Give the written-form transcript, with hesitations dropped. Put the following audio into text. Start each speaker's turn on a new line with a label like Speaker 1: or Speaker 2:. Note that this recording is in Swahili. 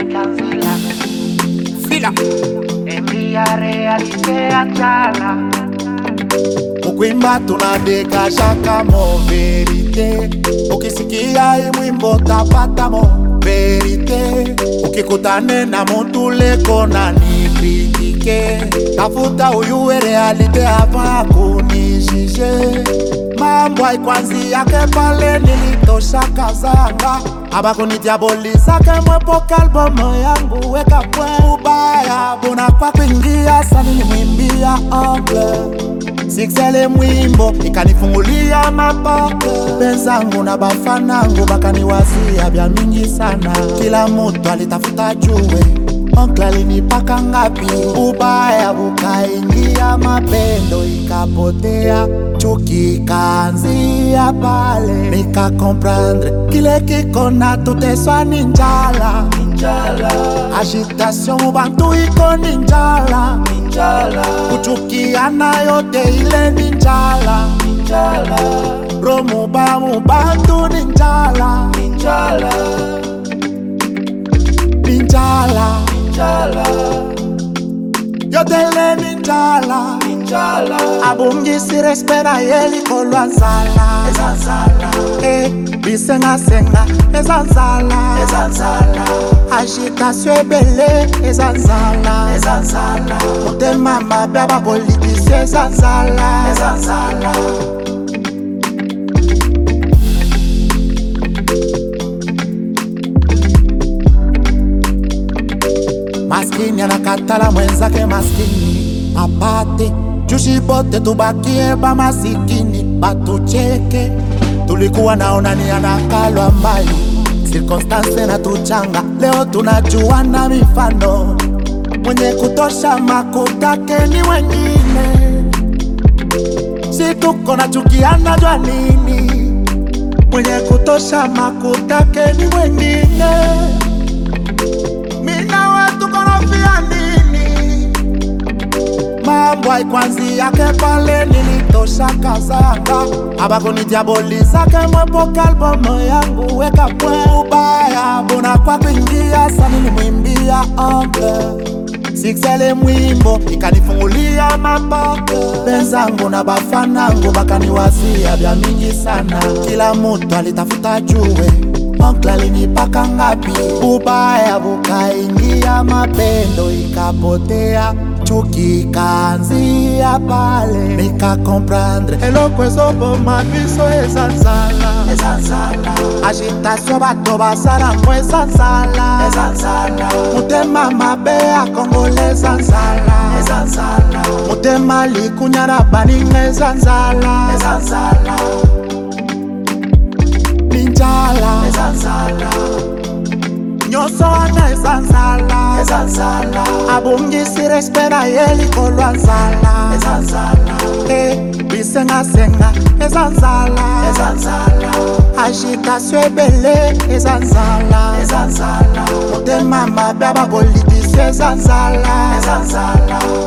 Speaker 1: Fila
Speaker 2: Envia realite achala
Speaker 3: Mukwimba tunadeka shaka mo verite. Ukisikia hii mwimbo tapata mo verite. Ukikutane na mtu leko na nikritike, tafuta uyue realite hapa kunishije. Mambo haikwanzi yake pale nilitosha kazanga. Abakunidiabolisa mwepoka albumu yangu weka pwe ubaya. Buna kwa kuingia sani ni mwimbia angle. Siksele mwimbo ikanifungulia mapoke. Benzangu na bafanangu bakaniwazia bya mingi sana. Kila mutu alitafuta juwe onkle alinipaka ngapi. Ubaya bukaingia mapendo ikapotea. Chuki ikaanzia pale. Nika comprendre kile kiko na tuteswa ni njala. Agitation mubantu iko ni njala. Kuchukiana yote ile ni njala. Romuba mubantu ni njala. Ni njala. Yote ile ni njala. Abungisi respera yeli kolwa nzala. Bisenga senga ezanzala. Agitation ebele ezanzala. Motema mabe abapolitisi ezanzala. Maskini anakatala mwenzake maskini apate. Jushibote tubakie ba masikini batucheke. Tulikuwa naonani anakalwa mbali. Circumstance na tuchanga. Leo tunajuana mifano. Mwenye kutosha makutake ni wengine. Si tuko na chukiana jwa nini. Mwenye kutosha makutake ni wengine. Mina watu konofia nini. Mambo haikwanzi yake pale nilitosha kazanga. Abakunidiabolisa mwepoka albumu yangu weka pwe ubaya. Buna kwa kuingia sani ni mwimbia angle. Siksele mwimbo ikanifungulia mapoke. Benzangu na bafanangu bakaniwazia bya mingi sana. Kila mutu alitafuta juwe onkle alinipaka ngapi. Ubaya bukaingia mapendo ikapotea. Chuki ikaanzia pale. Nika comprendre eloko ezoboma biso ezanzala. Agitation bato basala mwe ezanzala. Motema mabe akongole ezanzala. Motema likunyana baninga ezanzala. Ninjala nyoso wana ezanzala. Abungisi respera yeli kolwa nzala. Bisenga senga ezanzala. Agitation ebele ezanzala. Motema mabe abapolitisi ezanzala.